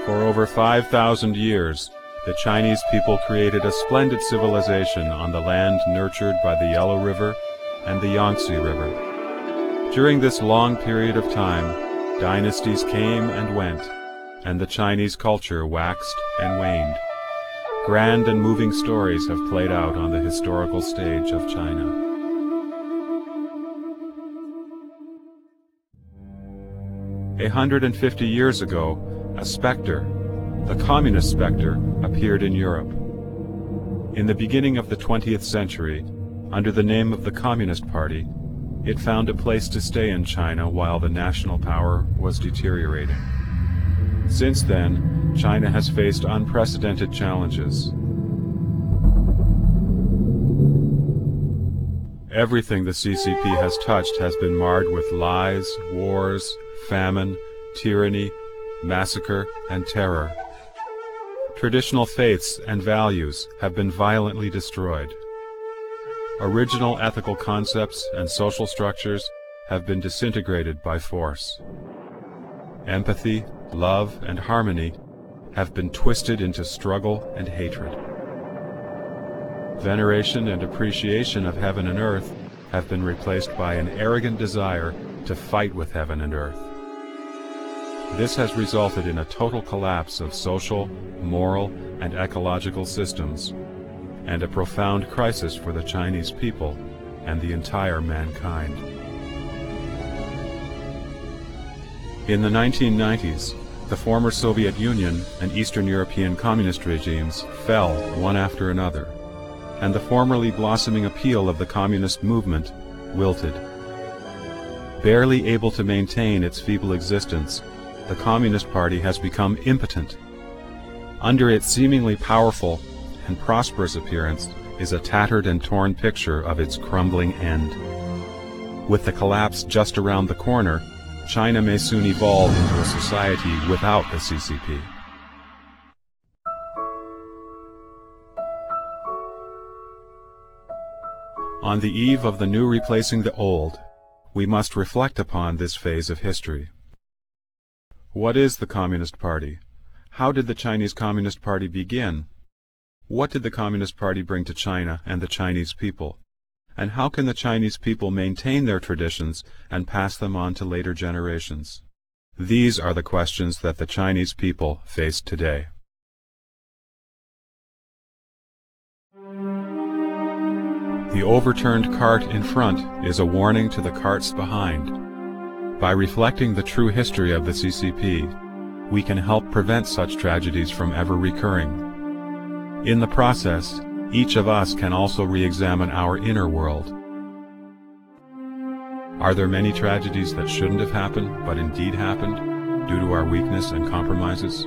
For over 5,000 years, the Chinese people created a splendid civilization on the land nurtured by the Yellow River and the Yangtze River. During this long period of time, dynasties came and went, and the Chinese culture waxed and waned. Grand and moving stories have played out on the historical stage of China. 150 years ago, a specter, the communist specter, appeared in Europe. In the beginning of the 20th century, under the name of the Communist Party, it found a place to stay in China while the national power was deteriorating. Since then, China has faced unprecedented challenges. Everything the CCP has touched has been marred with lies, wars, famine, tyranny, massacre, and terror. Traditional faiths and values have been violently destroyed. Original ethical concepts and social structures have been disintegrated by force. Empathy, love, and harmony have been twisted into struggle and hatred. Veneration and appreciation of heaven and earth have been replaced by an arrogant desire to fight with heaven and earth. This has resulted in a total collapse of social, moral, and ecological systems, and a profound crisis for the Chinese people and the entire mankind. In the 1990s, the former Soviet Union and Eastern European communist regimes fell one after another, and the formerly blossoming appeal of the communist movement wilted. Barely able to maintain its feeble existence, the Communist Party has become impotent. Under its seemingly powerful and prosperous appearance is a tattered and torn picture of its crumbling end. With the collapse just around the corner, China may soon evolve into a society without the CCP. On the eve of the new replacing the old, we must reflect upon this phase of history. What is the Communist Party? How did the Chinese Communist Party begin? What did the Communist Party bring to China and the Chinese people? And how can the Chinese people maintain their traditions and pass them on to later generations? These are the questions that the Chinese people face today. The overturned cart in front is a warning to the carts behind. By reflecting the true history of the CCP, we can help prevent such tragedies from ever recurring. In the process, each of us can also re-examine our inner world. Are there many tragedies that shouldn't have happened, but indeed happened, due to our weakness and compromises?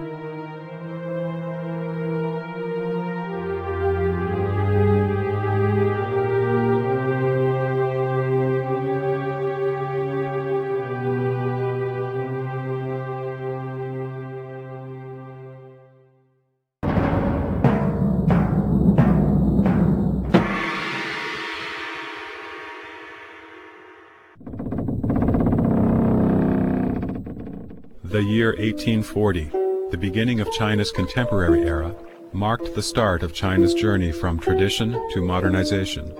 The year 1840, the beginning of China's contemporary era, marked the start of China's journey from tradition to modernization.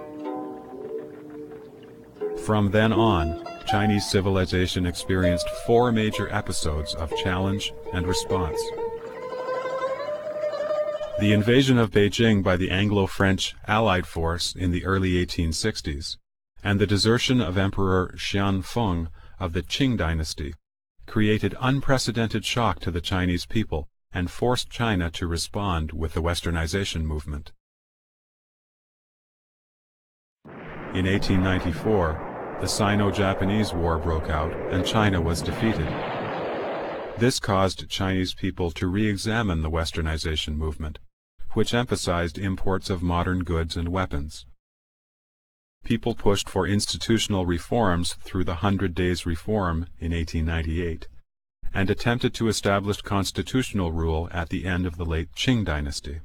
From then on, Chinese civilization experienced four major episodes of challenge and response. The invasion of Beijing by the Anglo-French Allied force in the early 1860s, and the desertion of Emperor Xianfeng of the Qing dynasty, created unprecedented shock to the Chinese people and forced China to respond with the Westernization movement. In 1894, the Sino-Japanese War broke out and China was defeated. This caused Chinese people to re-examine the Westernization movement, which emphasized imports of modern goods and weapons. People pushed for institutional reforms through the 100 Days Reform in 1898, and attempted to establish constitutional rule at the end of the late Qing dynasty.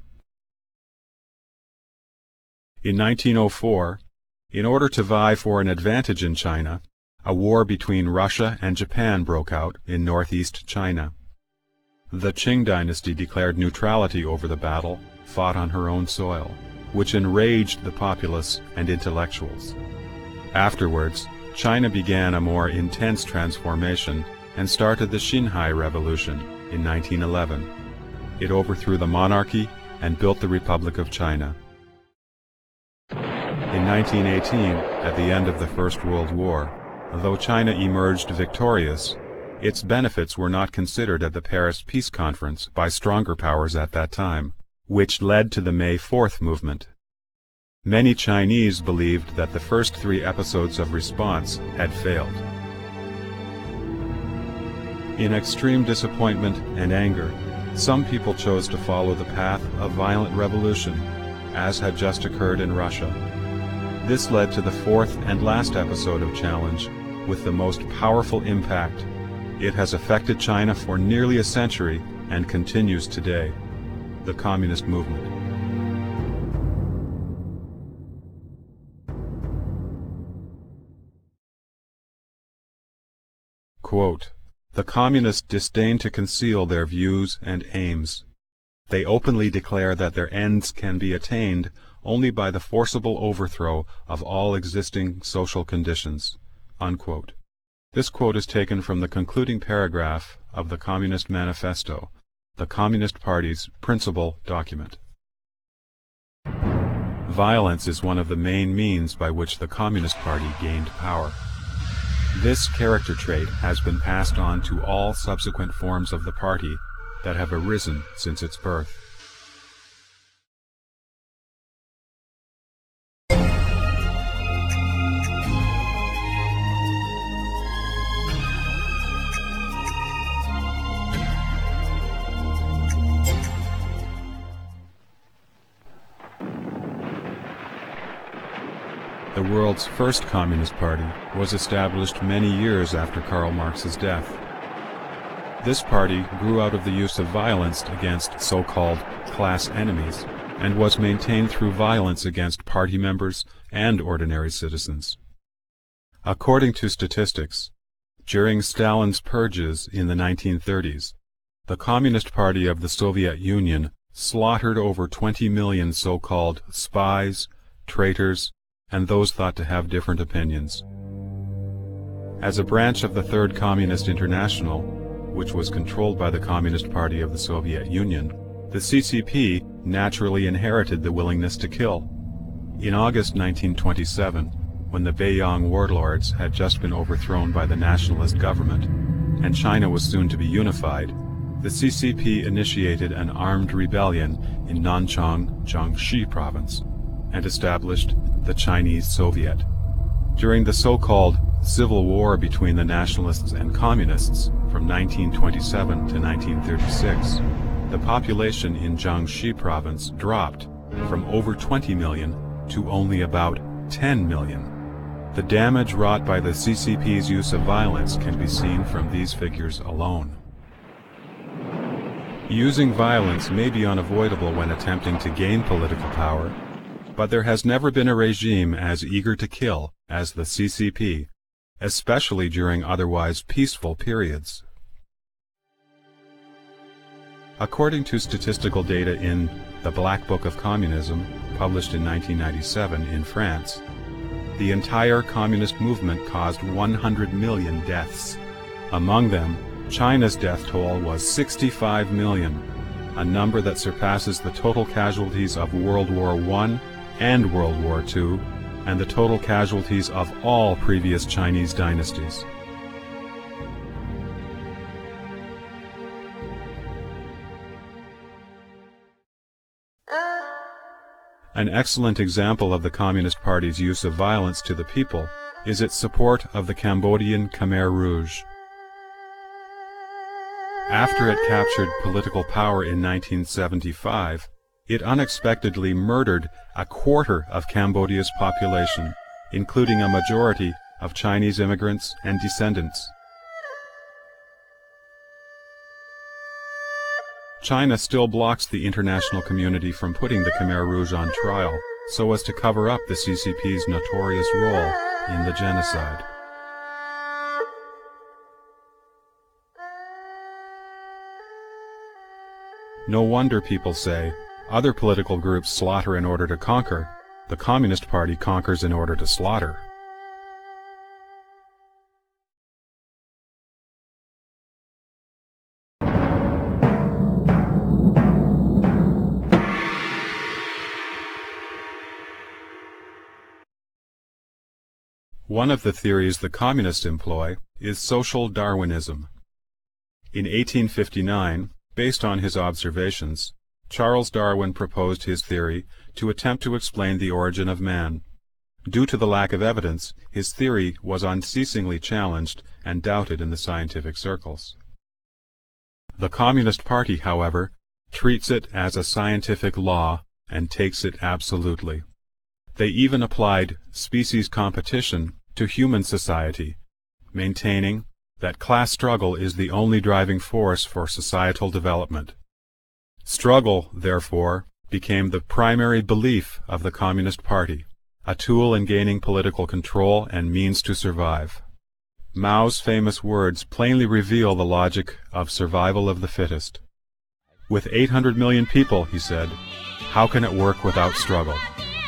In 1904, in order to vie for an advantage in China, a war between Russia and Japan broke out in northeast China. The Qing dynasty declared neutrality over the battle fought on her own soil, which enraged the populace and intellectuals. Afterwards, China began a more intense transformation and started the Xinhai Revolution in 1911. It overthrew the monarchy and built the Republic of China. In 1918, at the end of the First World War, though China emerged victorious, its benefits were not considered at the Paris Peace Conference by stronger powers at that time, which led to the May 4th movement. Many Chinese believed that the first 3 episodes of response had failed. In extreme disappointment and anger, some people chose to follow the path of violent revolution, as had just occurred in Russia. This led to the 4th and last episode of Challenge, with the most powerful impact. It has affected China for nearly a century and continues today: the Communist movement. Quote, "The Communists disdain to conceal their views and aims. They openly declare that their ends can be attained only by the forcible overthrow of all existing social conditions." Unquote. This quote is taken from the concluding paragraph of the Communist Manifesto, the Communist Party's principal document. Violence is one of the main means by which the Communist Party gained power. This character trait has been passed on to all subsequent forms of the party that have arisen since its birth. The world's first Communist Party was established many years after Karl Marx's death. This party grew out of the use of violence against so-called class enemies, and was maintained through violence against party members and ordinary citizens. According to statistics, during Stalin's purges in the 1930s, the Communist Party of the Soviet Union slaughtered over 20 million so-called spies, traitors, and those thought to have different opinions. As a branch of the Third Communist International, which was controlled by the Communist Party of the Soviet Union, the CCP naturally inherited the willingness to kill. In August 1927, when the Beiyang warlords had just been overthrown by the nationalist government, and China was soon to be unified, the CCP initiated an armed rebellion in Nanchang, Jiangxi province, and established the Chinese Soviet. During the so-called Civil War between the nationalists and communists from 1927 to 1936, the population in Jiangxi province dropped from over 20 million to only about 10 million. The damage wrought by the CCP's use of violence can be seen from these figures alone. Using violence may be unavoidable when attempting to gain political power, but there has never been a regime as eager to kill as the CCP, especially during otherwise peaceful periods. According to statistical data in The Black Book of Communism, published in 1997 in France, the entire communist movement caused 100 million deaths. Among them, China's death toll was 65 million, a number that surpasses the total casualties of World War I and World War II, and the total casualties of all previous Chinese dynasties. An excellent example of the Communist Party's use of violence to the people is its support of the Cambodian Khmer Rouge. After it captured political power in 1975, it unexpectedly murdered a quarter of Cambodia's population, including a majority of Chinese immigrants and descendants. China still blocks the international community from putting the Khmer Rouge on trial so as to cover up the CCP's notorious role in the genocide. No wonder people say, other political groups slaughter in order to conquer. The Communist Party conquers in order to slaughter. One of the theories the communists employ is social Darwinism. In 1859, based on his observations, Charles Darwin proposed his theory to attempt to explain the origin of man. Due to the lack of evidence, his theory was unceasingly challenged and doubted in the scientific circles. The Communist Party, however, treats it as a scientific law and takes it absolutely. They even applied species competition to human society, maintaining that class struggle is the only driving force for societal development. Struggle, therefore, became the primary belief of the Communist Party, a tool in gaining political control and means to survive. Mao's famous words plainly reveal the logic of survival of the fittest. With 800 million people, he said, how can it work without struggle?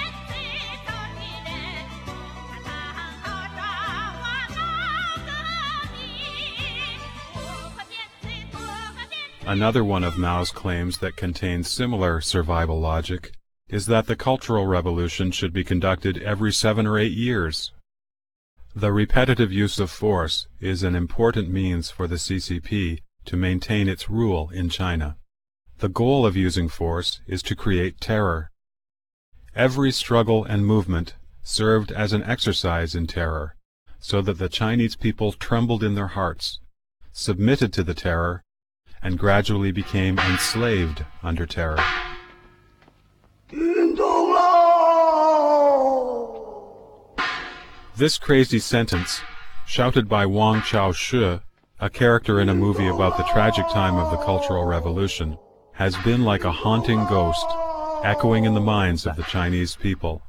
Another one of Mao's claims that contains similar survival logic is that the Cultural Revolution should be conducted every 7 or 8 years. The repetitive use of force is an important means for the CCP to maintain its rule in China. The goal of using force is to create terror. Every struggle and movement served as an exercise in terror, so that the Chinese people trembled in their hearts, submitted to the terror, and gradually became enslaved under terror. This crazy sentence, shouted by Wang Chaoshi, a character in a movie about the tragic time of the Cultural Revolution, has been like a haunting ghost, echoing in the minds of the Chinese people.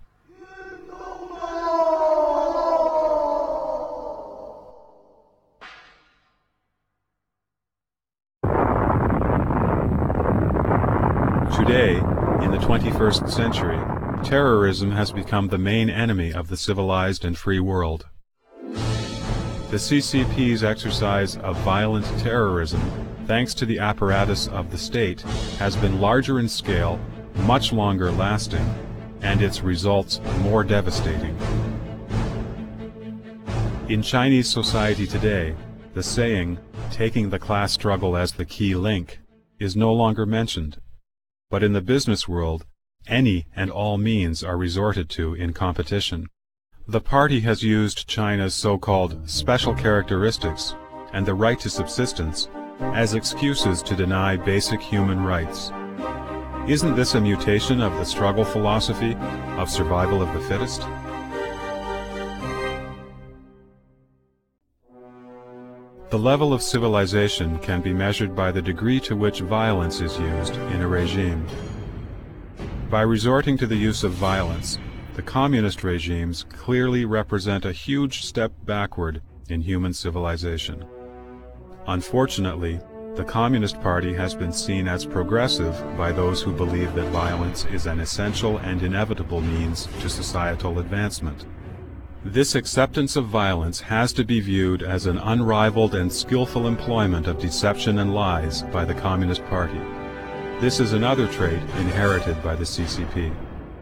Today, in the 21st century, terrorism has become the main enemy of the civilized and free world. The CCP's exercise of violent terrorism, thanks to the apparatus of the state, has been larger in scale, much longer lasting, and its results more devastating. In Chinese society today, the saying, taking the class struggle as the key link, is no longer mentioned. But in the business world, any and all means are resorted to in competition. The party has used China's so-called special characteristics and the right to subsistence as excuses to deny basic human rights. Isn't this a mutation of the struggle philosophy of survival of the fittest? The level of civilization can be measured by the degree to which violence is used in a regime. By resorting to the use of violence, the communist regimes clearly represent a huge step backward in human civilization. Unfortunately, the Communist Party has been seen as progressive by those who believe that violence is an essential and inevitable means to societal advancement. This acceptance of violence has to be viewed as an unrivaled and skillful employment of deception and lies by the Communist Party. This is another trait inherited by the CCP.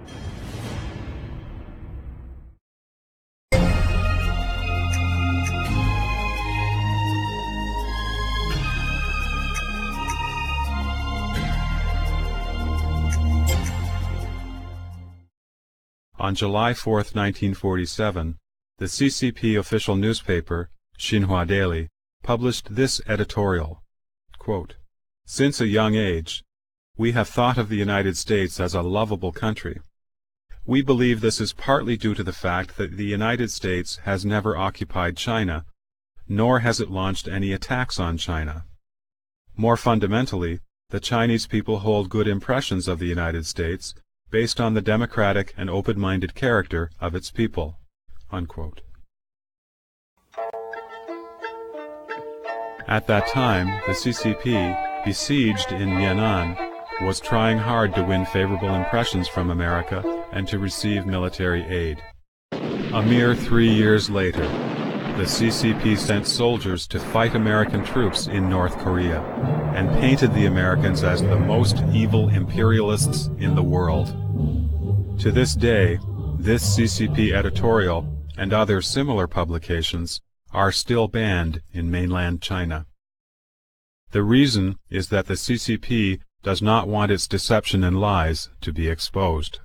On July 4, 1947, the CCP official newspaper, Xinhua Daily, published this editorial, quote, "Since a young age, we have thought of the United States as a lovable country. We believe this is partly due to the fact that the United States has never occupied China, nor has it launched any attacks on China. More fundamentally, the Chinese people hold good impressions of the United States based on the democratic and open-minded character of its people." Unquote. At that time, the CCP, besieged in Yan'an, was trying hard to win favorable impressions from America and to receive military aid. A mere 3 years later, the CCP sent soldiers to fight American troops in North Korea and painted the Americans as the most evil imperialists in the world. To this day, this CCP editorial and other similar publications are still banned in mainland China. The reason is that the CCP does not want its deception and lies to be exposed.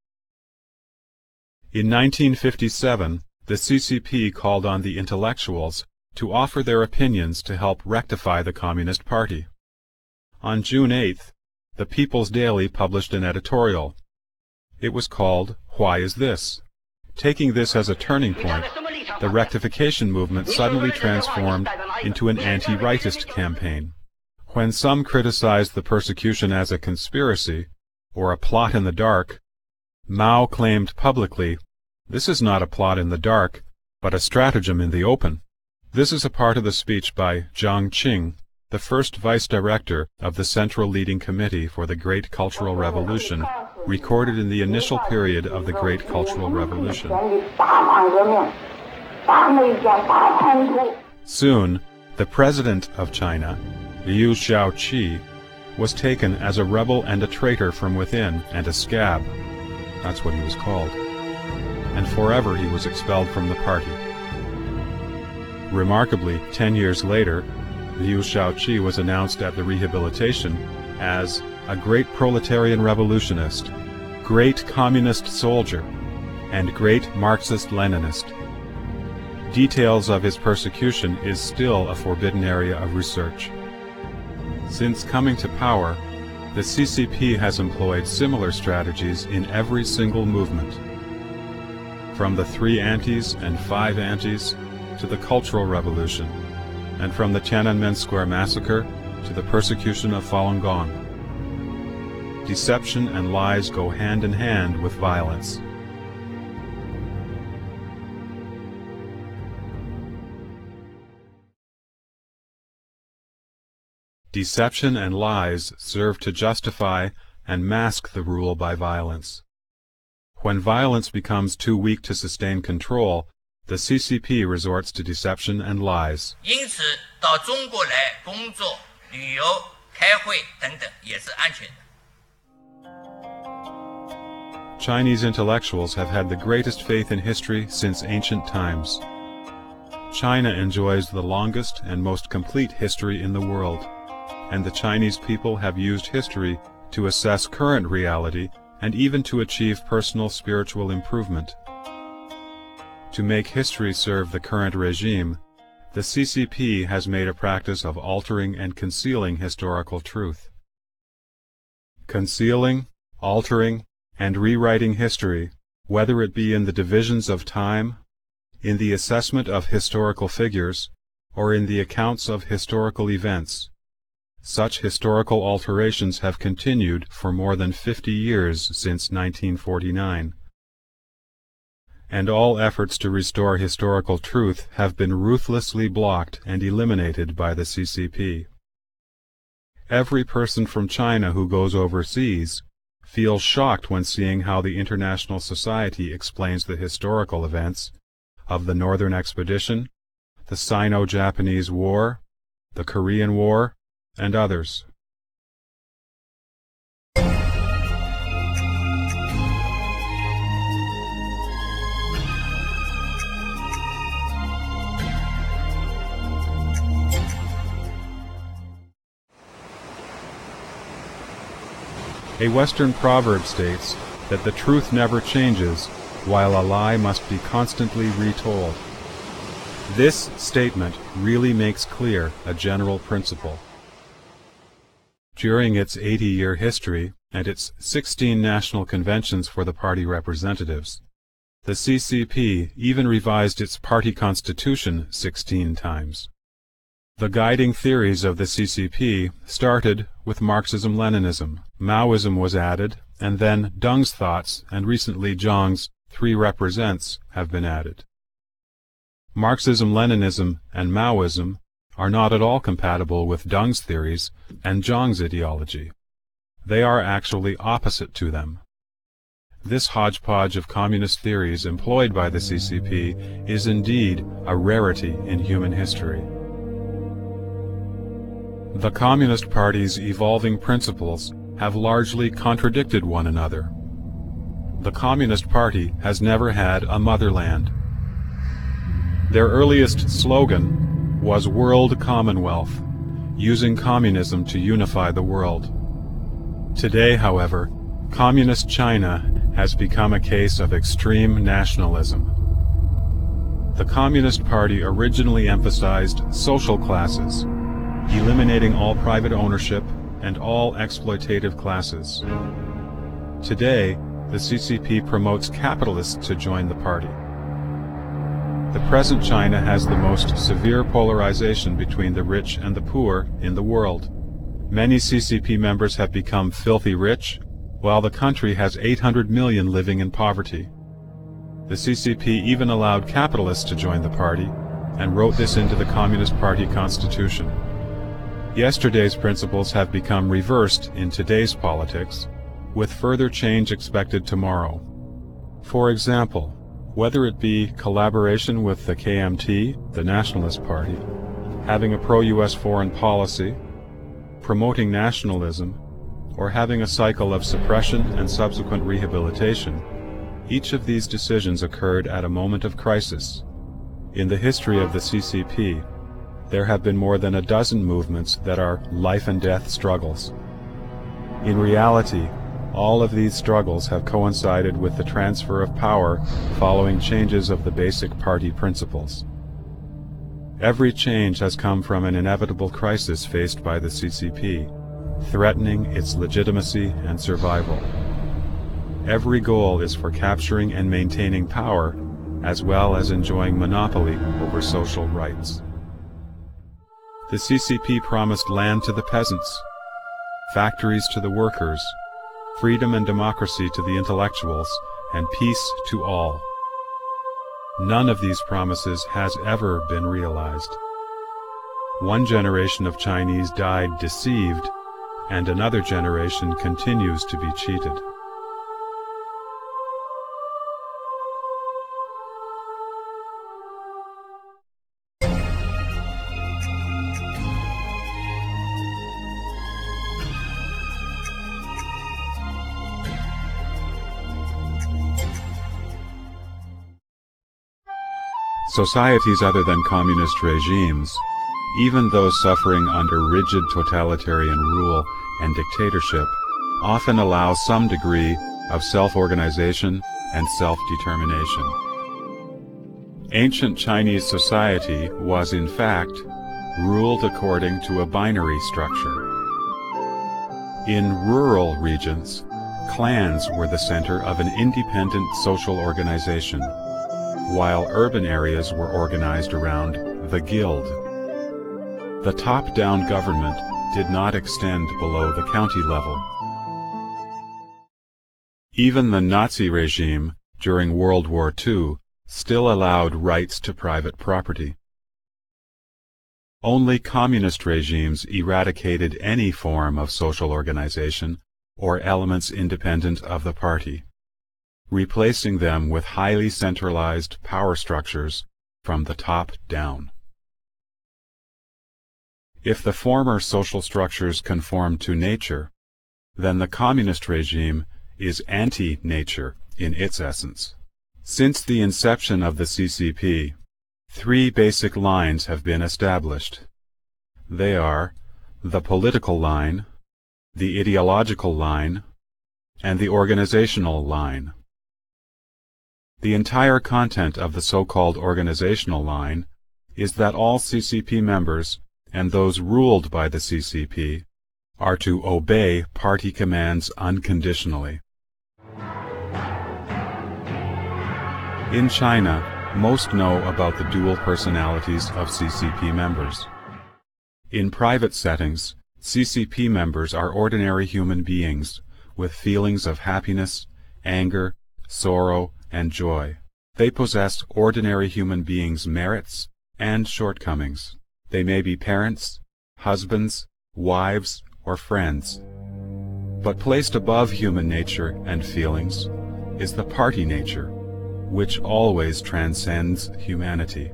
In 1957, the CCP called on the intellectuals to offer their opinions to help rectify the Communist Party. On June 8th, the People's Daily published an editorial. It was called, "Why Is This?" Taking this as a turning point, the rectification movement suddenly transformed into an anti-rightist campaign. When some criticized the persecution as a conspiracy, or a plot in the dark, Mao claimed publicly, "This is not a plot in the dark, but a stratagem in the open." This is a part of the speech by Jiang Qing, the first vice director of the Central Leading Committee for the Great Cultural Revolution, recorded in the initial period of the Great Cultural Revolution. Soon, the president of China, Liu Shaoqi, was taken as a rebel and a traitor from within and a scab. That's what he was called. And forever he was expelled from the party. Remarkably, 10 years later, Liu Shaoqi was announced at the rehabilitation as a great proletarian revolutionist, great communist soldier, and great Marxist-Leninist. Details of his persecution is still a forbidden area of research. Since coming to power, the CCP has employed similar strategies in every single movement. From the 3 antis and 5 antis to the Cultural Revolution, and from the Tiananmen Square massacre to the persecution of Falun Gong. Deception and lies go hand in hand with violence. Deception and lies serve to justify and mask the rule by violence. When violence becomes too weak to sustain control, the CCP resorts to deception and lies. 因此到中国来工作、旅游、开会等等也是安全的。 Chinese intellectuals have had the greatest faith in history since ancient times. China enjoys the longest and most complete history in the world, and the Chinese people have used history to assess current reality and even to achieve personal spiritual improvement. To make history serve the current regime, the CCP has made a practice of altering and concealing historical truth. Concealing, altering, and rewriting history, whether it be in the divisions of time, in the assessment of historical figures, or in the accounts of historical events. Such historical alterations have continued for more than 50 years since 1949. And all efforts to restore historical truth have been ruthlessly blocked and eliminated by the CCP. Every person from China who goes overseas feels shocked when seeing how the international society explains the historical events of the Northern Expedition, the Sino-Japanese War, the Korean War, and others. A Western proverb states that the truth never changes, while a lie must be constantly retold. This statement really makes clear a general principle. During its 80-year history and its 16 national conventions for the party representatives, the CCP even revised its party constitution 16 times. The guiding theories of the CCP started with Marxism-Leninism. Maoism was added, and then Deng's thoughts and recently Zhang's 3 represents have been added. Marxism-Leninism and Maoism are not at all compatible with Deng's theories and Zhang's ideology. they are actually opposite to them. This hodgepodge of communist theories employed by the CCP is indeed a rarity in human history. The Communist Party's evolving principles have largely contradicted one another. The Communist Party has never had a motherland. Their earliest slogan was World Commonwealth, using communism to unify the world. Today, however, Communist China has become a case of extreme nationalism. The Communist Party originally emphasized social classes, eliminating all private ownership and all exploitative classes. Today, the CCP promotes capitalists to join the party. The present China has the most severe polarization between the rich and the poor in the world. Many CCP members have become filthy rich, while the country has 800 million living in poverty. The CCP even allowed capitalists to join the party and wrote this into the Communist Party constitution. Yesterday's principles have become reversed in today's politics, with further change expected tomorrow. For example, whether it be collaboration with the KMT, the Nationalist Party, having a pro-US foreign policy, promoting nationalism, or having a cycle of suppression and subsequent rehabilitation, each of these decisions occurred at a moment of crisis. In the history of the CCP, there have been more than a dozen movements that are life and death struggles. In reality, all of these struggles have coincided with the transfer of power following changes of the basic party principles. Every change has come from an inevitable crisis faced by the CCP, threatening its legitimacy and survival. Every goal is for capturing and maintaining power, as well as enjoying monopoly over social rights. The CCP promised land to the peasants, factories to the workers, freedom and democracy to the intellectuals, and peace to all. None of these promises has ever been realized. One generation of Chinese died deceived, and another generation continues to be cheated. Societies other than communist regimes, even those suffering under rigid totalitarian rule and dictatorship, often allow some degree of self-organization and self-determination. Ancient Chinese society was, in fact, ruled according to a binary structure. In rural regions, clans were the center of an independent social organization, while urban areas were organized around the guild. The top-down government did not extend below the county level. Even the Nazi regime during World War II still allowed rights to private property. Only communist regimes eradicated any form of social organization or elements independent of the party, replacing them with highly centralized power structures from the top down. If the former social structures conform to nature, then the communist regime is anti-nature in its essence. Since the inception of the CCP, 3 basic lines have been established. They are the political line, the ideological line, and the organizational line. The entire content of the so-called organizational line is that all CCP members and those ruled by the CCP are to obey party commands unconditionally. In China, most know about the dual personalities of CCP members. In private settings, CCP members are ordinary human beings with feelings of happiness, anger, sorrow, and joy. They possess ordinary human beings' merits and shortcomings. They may be parents, husbands, wives, or friends. But placed above human nature and feelings is the party nature, which always transcends humanity.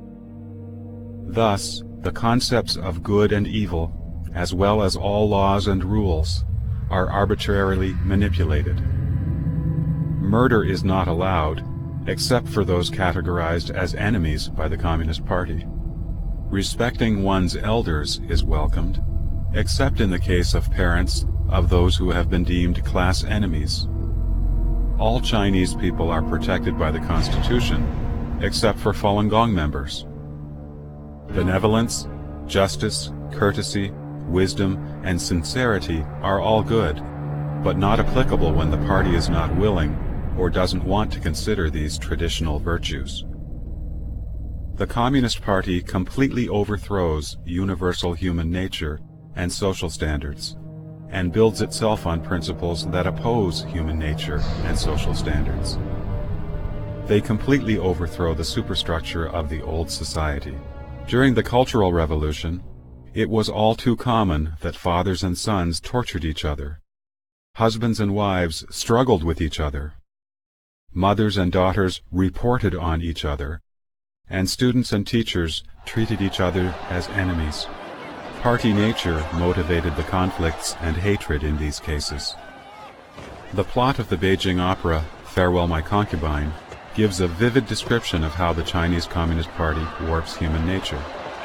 Thus, the concepts of good and evil, as well as all laws and rules, are arbitrarily manipulated. Murder is not allowed, except for those categorized as enemies by the Communist Party. Respecting one's elders is welcomed, except in the case of parents of those who have been deemed class enemies. All Chinese people are protected by the Constitution, except for Falun Gong members. Benevolence, justice, courtesy, wisdom, and sincerity are all good, but not applicable when the party is not willing or doesn't want to consider these traditional virtues. The Communist Party completely overthrows universal human nature and social standards, and builds itself on principles that oppose human nature and social standards. They completely overthrow the superstructure of the old society. During the Cultural Revolution, it was all too common that fathers and sons tortured each other. Husbands and wives struggled with each other. Mothers and daughters reported on each other, and students and teachers treated each other as enemies. Party nature motivated the conflicts and hatred in these cases. The plot of the Beijing opera, Farewell My Concubine, gives a vivid description of how the Chinese Communist Party warps human nature.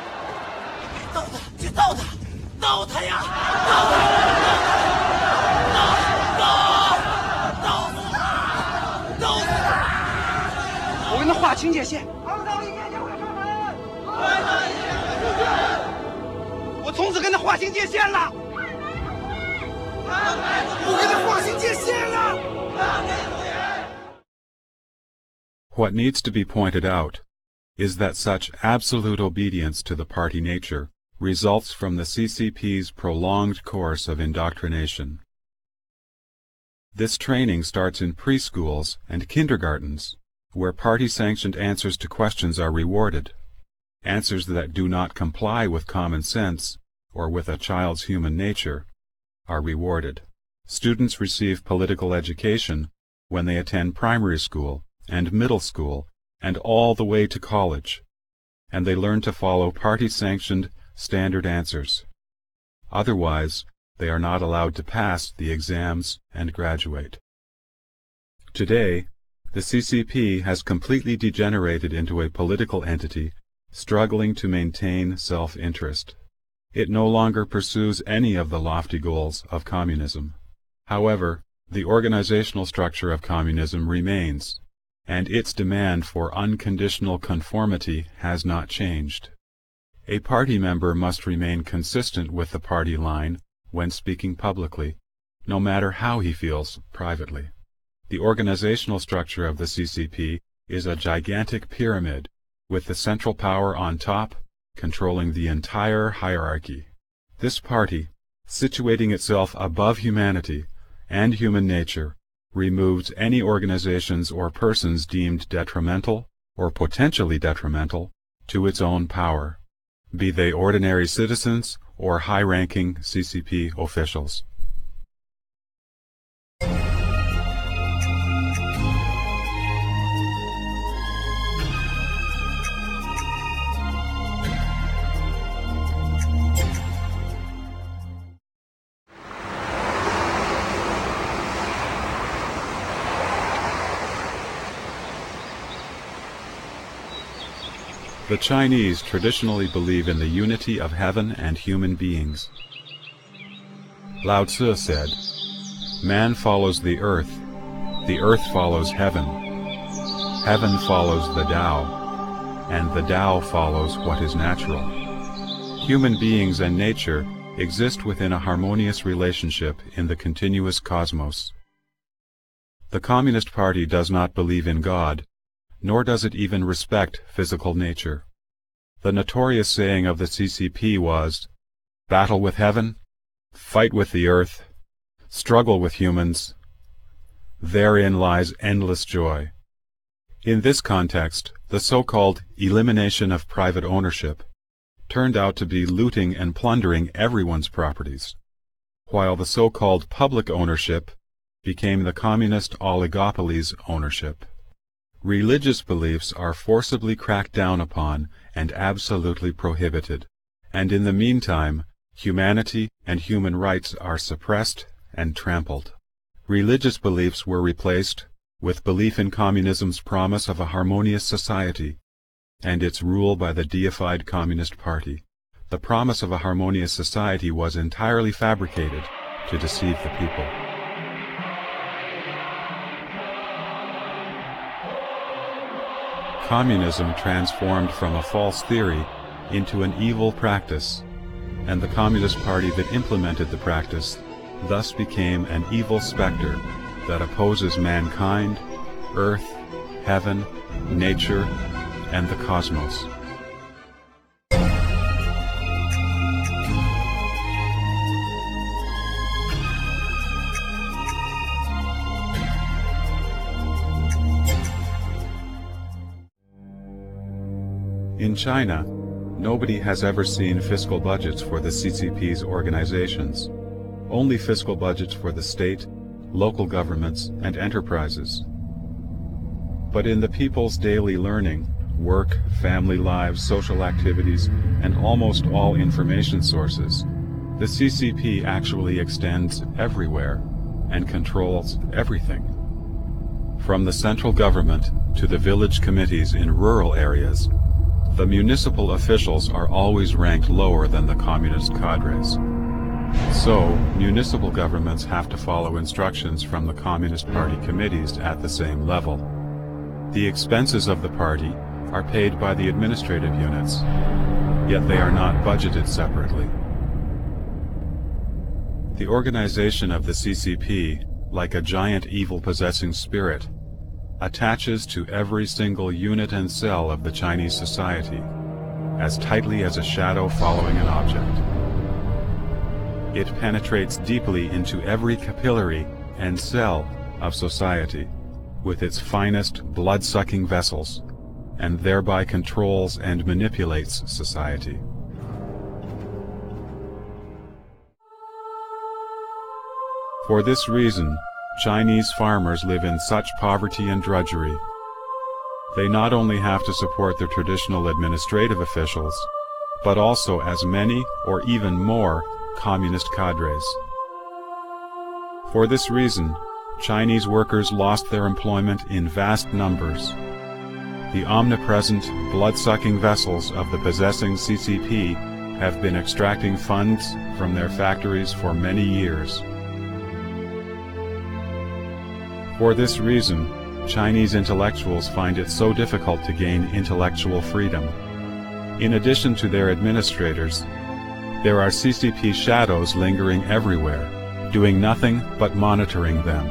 What needs to be pointed out is that such absolute obedience to the party nature results from the CCP's prolonged course of indoctrination. This training starts in preschools and kindergartens, where party-sanctioned answers to questions are rewarded. Answers that do not comply with common sense or with a child's human nature are rewarded. Students receive political education when they attend primary school and middle school and all the way to college, and they learn to follow party-sanctioned standard answers. Otherwise, they are not allowed to pass the exams and graduate. Today, the CCP has completely degenerated into a political entity struggling to maintain self-interest. It no longer pursues any of the lofty goals of communism. However, the organizational structure of communism remains, and its demand for unconditional conformity has not changed. A party member must remain consistent with the party line when speaking publicly, no matter how he feels privately. The organizational structure of the CCP is a gigantic pyramid, with the central power on top controlling the entire hierarchy. This party, situating itself above humanity and human nature, removes any organizations or persons deemed detrimental or potentially detrimental to its own power, be they ordinary citizens or high-ranking CCP officials. The Chinese traditionally believe in the unity of heaven and human beings. Lao Tzu said, "Man follows the earth follows heaven. Heaven follows the Tao, and the Tao follows what is natural." Human beings and nature exist within a harmonious relationship in the continuous cosmos. The Communist Party does not believe in God, nor does it even respect physical nature. The notorious saying of the CCP was, "Battle with heaven, fight with the earth, struggle with humans. Therein lies endless joy." In this context, the so-called elimination of private ownership turned out to be looting and plundering everyone's properties. while the so-called public ownership became the communist oligopoly's ownership. Religious beliefs are forcibly cracked down upon and absolutely prohibited, and in the meantime, humanity and human rights are suppressed and trampled. Religious beliefs were replaced with belief in communism's promise of a harmonious society and its rule by the deified Communist Party. The promise of a harmonious society was entirely fabricated to deceive the people. Communism transformed from a false theory into an evil practice, and the Communist Party that implemented the practice thus became an evil specter that opposes mankind, earth, heaven, nature, and the cosmos. In China, nobody has ever seen fiscal budgets for the CCP's organizations, only fiscal budgets for the state, local governments, and enterprises. But in the people's daily learning, work, family lives, social activities, and almost all information sources, the CCP actually extends everywhere and controls everything. From the central government to the village committees in rural areas, the municipal officials are always ranked lower than the communist cadres. So, municipal governments have to follow instructions from the Communist Party committees at the same level. The expenses of the party are paid by the administrative units, yet they are not budgeted separately. The organization of the CCP, like a giant evil-possessing spirit, attaches to every single unit and cell of the Chinese society, as tightly as a shadow following an object. It penetrates deeply into every capillary and cell of society, with its finest blood-sucking vessels, and thereby controls and manipulates society. For this reason, Chinese farmers live in such poverty and drudgery. They not only have to support their traditional administrative officials, but also as many or even more communist cadres. For this reason, Chinese workers lost their employment in vast numbers. The omnipresent, blood-sucking vessels of the possessing CCP have been extracting funds from their factories for many years. For this reason, Chinese intellectuals find it so difficult to gain intellectual freedom. In addition to their administrators, there are CCP shadows lingering everywhere, doing nothing but monitoring them.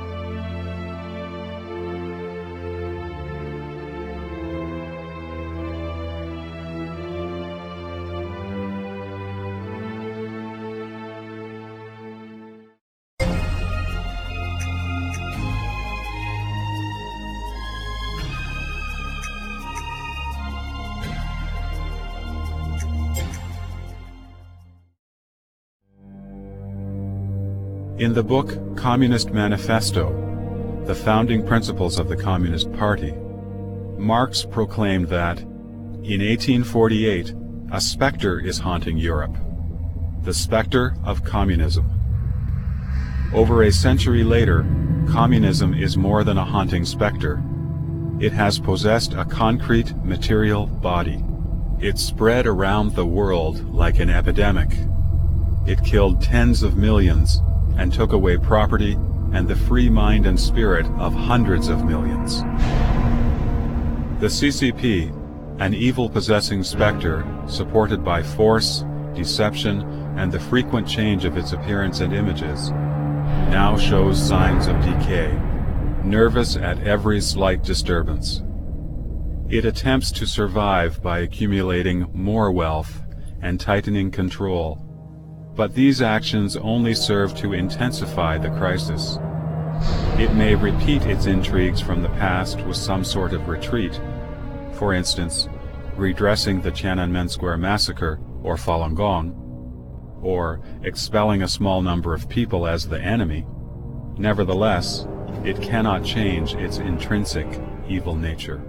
In the book Communist Manifesto, the founding principles of the Communist Party, Marx proclaimed that, in 1848, a specter is haunting Europe, the specter of communism. Over a century later, communism is more than a haunting specter. It has possessed a concrete, material body. It spread around the world like an epidemic. It killed tens of millions and took away property and the free mind and spirit of hundreds of millions. The CCP, an evil-possessing specter supported by force, deception, and the frequent change of its appearance and images, now shows signs of decay, nervous at every slight disturbance. It attempts to survive by accumulating more wealth and tightening control. But these actions only serve to intensify the crisis. It may repeat its intrigues from the past with some sort of retreat, for instance, redressing the Tiananmen Square massacre or Falun Gong, or expelling a small number of people as the enemy, nevertheless, it cannot change its intrinsic evil nature.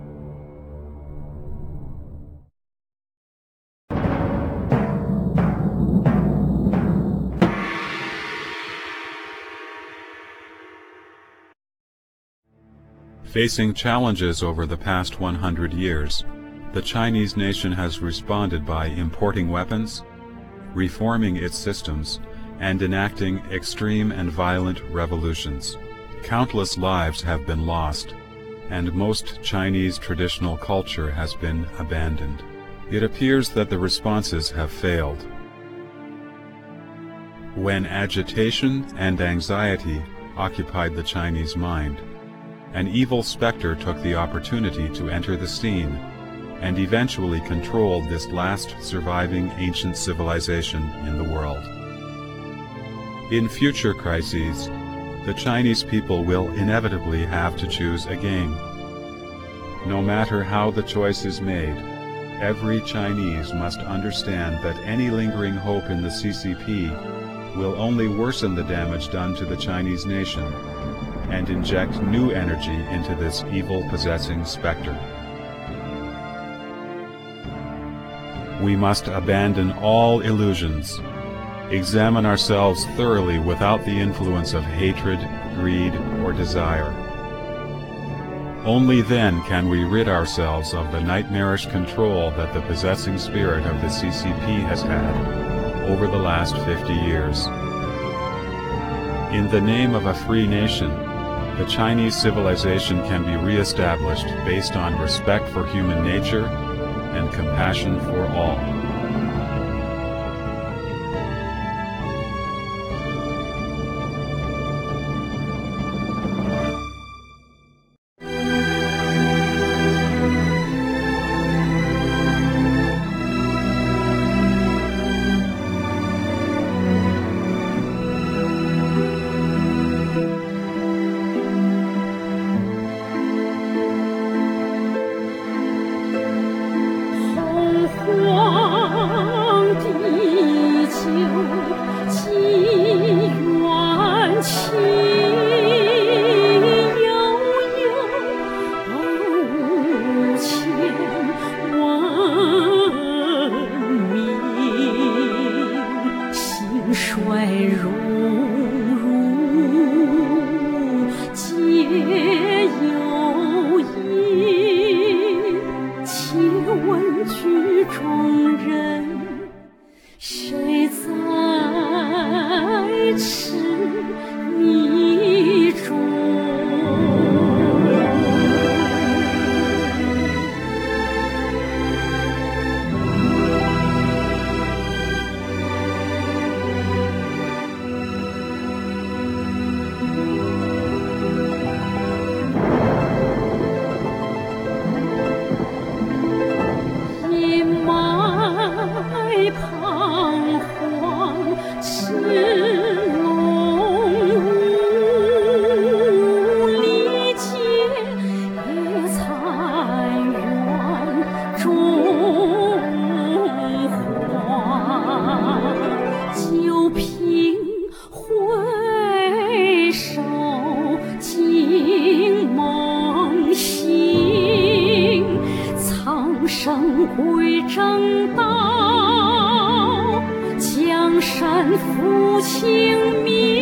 Facing challenges over the past 100 years, the Chinese nation has responded by importing weapons, reforming its systems, and enacting extreme and violent revolutions. Countless lives have been lost, and most Chinese traditional culture has been abandoned. It appears that the responses have failed. When agitation and anxiety occupied the Chinese mind, an evil specter took the opportunity to enter the scene and eventually controlled this last surviving ancient civilization in the world. In future crises, the Chinese people will inevitably have to choose again. No matter how the choice is made, every Chinese must understand that any lingering hope in the CCP will only worsen the damage done to the Chinese nation and inject new energy into this evil-possessing specter. We must abandon all illusions, examine ourselves thoroughly without the influence of hatred, greed, or desire. Only then can we rid ourselves of the nightmarish control that the possessing spirit of the CCP has had over the last 50 years. In the name of a free nation, the Chinese civilization can be re-established based on respect for human nature and compassion for all. 生归正道，江山抚清明。